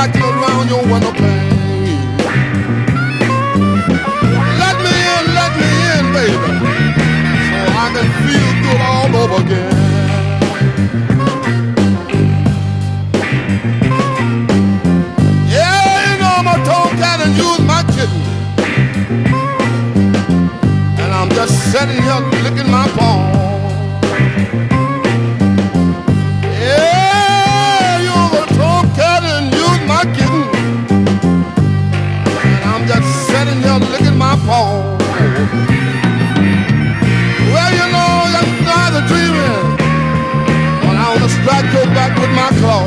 scratching around your window pane. Let me in, baby, so I can feel good all over again. Yeah, you know I'm a tomcat and you's my kitten, and I'm just sitting here licking my paw. Licking my paw. Well, you know, I'm not a dreaming when I wanna strike your back with my claw.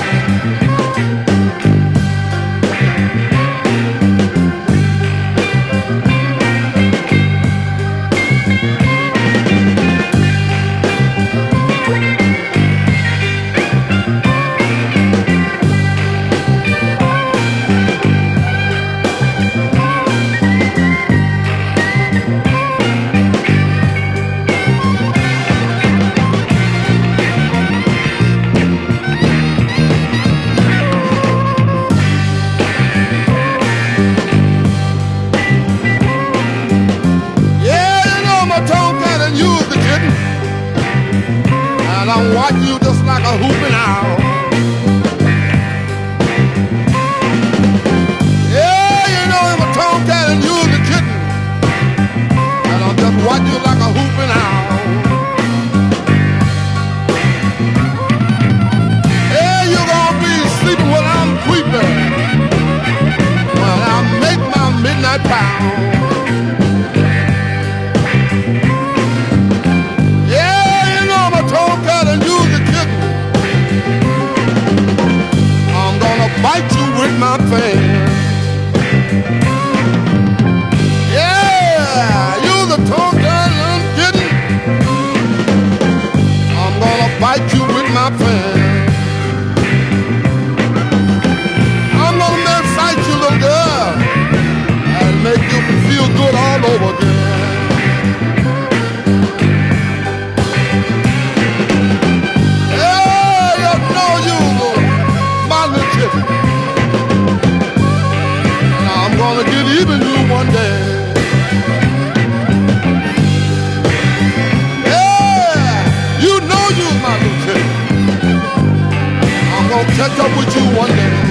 And I'm watching you just like a hooping owl. Yeah, you know I'm a tomcat and you're the kitten, and I'm just watching you like a hooping owl. Yeah, you're gonna be sleeping while I'm creeping when I make my midnight pound. Bite you with my fan. Yeah, you're the tomcat I'm getting. I'm gonna bite you with my fan. I'm gonna excite you, little girl, and make you feel good all over again. Gonna get even you one day. Yeah, you know you're my little kid. I'm gonna catch up with you one day.